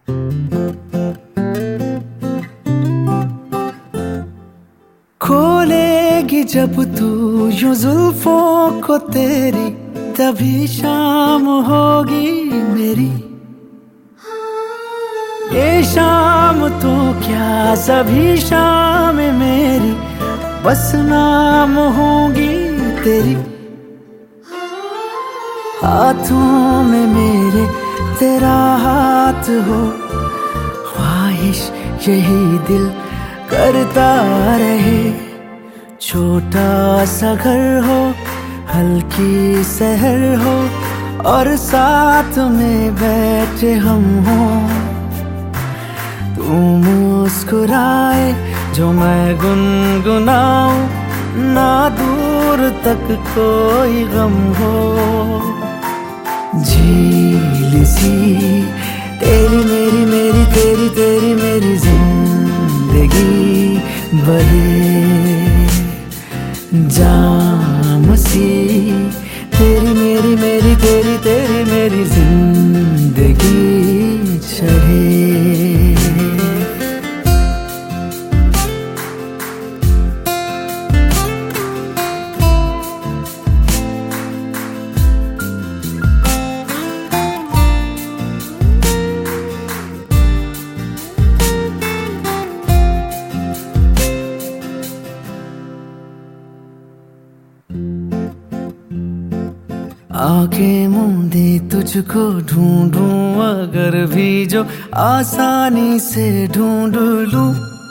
खोलेगी जब तू यूं जुल्फों को तेरी, तभी शाम होगी मेरी। ये शाम तो क्या सभी शाम मेरी, बस नाम होगी तेरी। हाथों में मेरे तेरा हाथ हो, ख्वाहिश यही दिल करता रहे। छोटा सा घर हो, हल्की सहर हो, और साथ में बैठे हम हो। तू मुस्कुराए जो मैं गुनगुनाऊं, ना दूर तक कोई गम हो। झील सी तेरी मेरी, मेरी तेरी, तेरी मेरी जिंदगी बहे। जाम सी तेरी मेरी, मेरी तेरी, तेरी मेरी जिंदगी चढ़े। आंखें मूंदे तुझको ढूंढूं, अगर भी जो आसानी से ढूंढ लूं।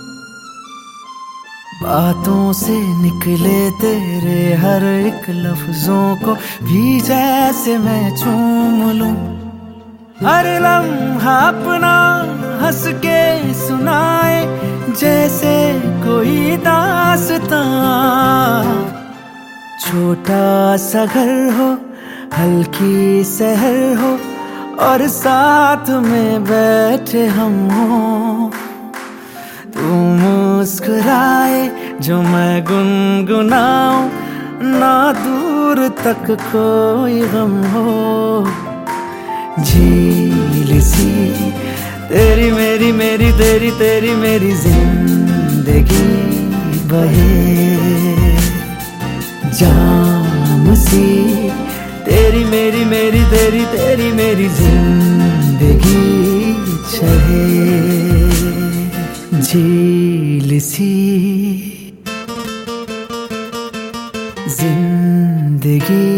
बातों से निकले तेरे हर एक लफ्जों को भी जैसे मैं चूम लूं। हर लम्हा अपना हंस के सुनाए, जैसे कोई दास्तां। छोटा सा घर हो, हल्की सहर हो, और साथ में बैठे हम हो। तू मुस्कुराए जो मैं गुनगुनाऊं, ना दूर तक कोई गम हो। झील सी तेरी मेरी, मेरी तेरी, तेरी मेरी जिंदगी बहे। जाम सी तेरी मेरी, मेरी तेरी, तेरी मेरी जिंदगी चढ़े। झील सी जिंदगी